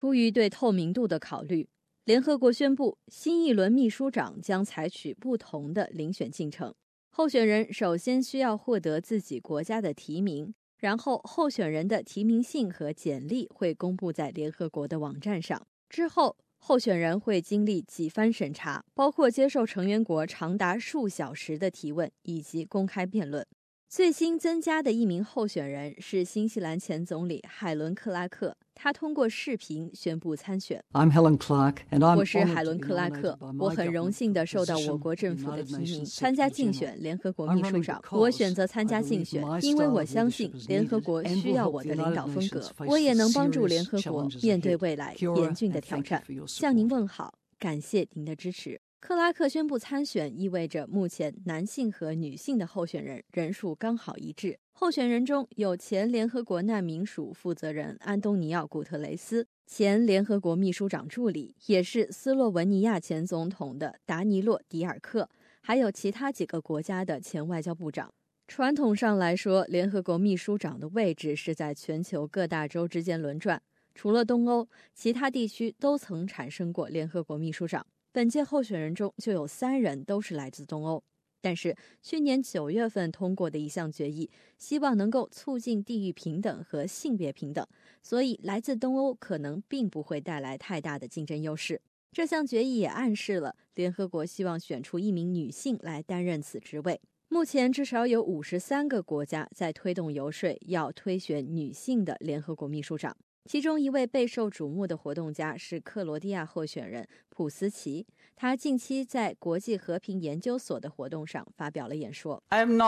出于对透明度的考虑，联合国宣布新一轮秘书长将采取不同的遴选进程。候选人首先需要获得自己国家的提名，然后候选人的提名信和简历会公布在联合国的网站上。之后，候选人会经历几番审查，包括接受成员国长达数小时的提问以及公开辩论。最新增加的一名候选人是新西兰前总理海伦·克拉克，他通过视频宣布参选。我是海伦·克拉克，我很荣幸地受到我国政府的提名，参加竞选联合国秘书长。我选择参加竞选，因为我相信联合国需要我的领导风格，我也能帮助联合国面对未来严峻的挑战。向您问好，感谢您的支持。克拉克宣布参选，意味着目前男性和女性的候选人人数刚好一致。候选人中有前联合国难民署负责人安东尼奥·古特雷斯，前联合国秘书长助理，也是斯洛文尼亚前总统的达尼洛·迪尔克，还有其他几个国家的前外交部长。传统上来说，联合国秘书长的位置是在全球各大洲之间轮转，除了东欧，其他地区都曾产生过联合国秘书长。本届候选人中就有3人都是来自东欧，但是去年9月份通过的一项决议，希望能够促进地域平等和性别平等，所以来自东欧可能并不会带来太大的竞争优势。这项决议也暗示了联合国希望选出1名女性来担任此职位。目前至少有53个国家在推动游说，要推选女性的联合国秘书长。其中一位备受瞩目的活动家是克罗地亚候选人普斯奇，他近期在国际和平研究所的活动上发表了演说。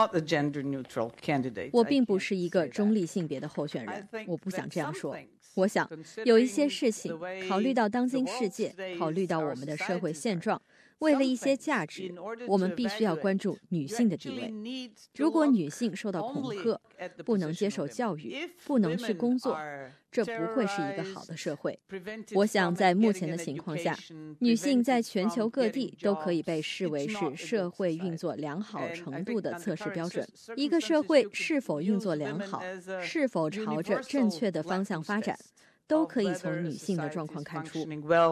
我并不是一个中立性别的候选人，我不想这样说。我想有一些事情，考虑到当今世界，考虑到我们的社会现状，为了一些价值，我们必须要关注女性的地位。如果女性受到恐吓，不能接受教育，不能去工作，这不会是一个好的社会。我想在目前的情况下，女性在全球各地都可以被视为是社会运作良好程度的测试标准。一个社会是否运作良好，是否朝着正确的方向发展，都可以从女性的状况看出。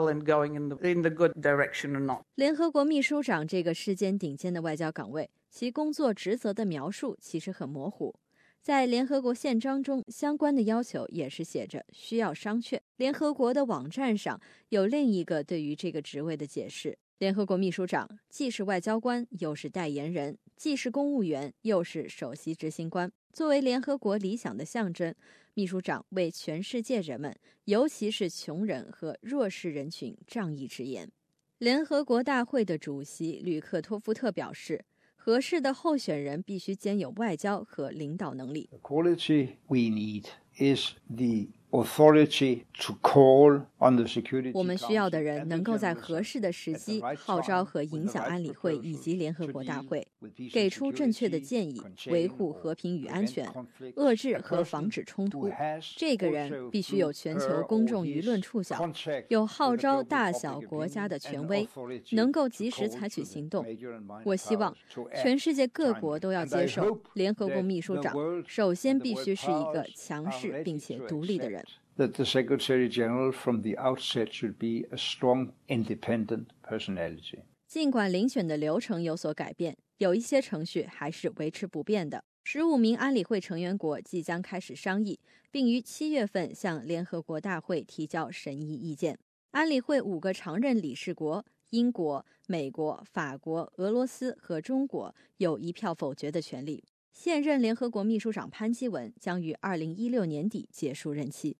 联合国秘书长这个世间顶尖的外交岗位，其工作职责的描述其实很模糊。在联合国宪章中，相关的要求也是写着需要商榷。联合国的网站上有另一个对于这个职位的解释：联合国秘书长既是外交官，又是代言人，既是公务员，又是首席执行官。作为联合国理想的象征，秘书长为全世界人们，尤其是穷人和弱势人群仗义直言。联合国大会的主席吕克托夫特表示，合适的候选人必须兼有外交和领导能力。 The quality we need is the authority to call on the Security Council. 我们需要的人能够在合适的时机号召和影响安理会以及联合国大会，给出正确的建议，维护和平与安全，遏制和防止冲突。这个人必须有全球公众舆论触角，有号召大小国家的权威，能够及时采取行动。我希望全世界各国都要接受联合国秘书长首先必须是一个强势并且独立的人。 That the Secretary General from the outset should be a strong, independent personality. 尽管遴选的流程有所改变，有一些程序还是维持不变的。15名安理会成员国即将开始商议，并于7月份向联合国大会提交审议意见。安理会5个常任理事国英国、美国、法国、俄罗斯和中国有1票否决的权利。现任联合国秘书长潘基文将于2016年底结束任期。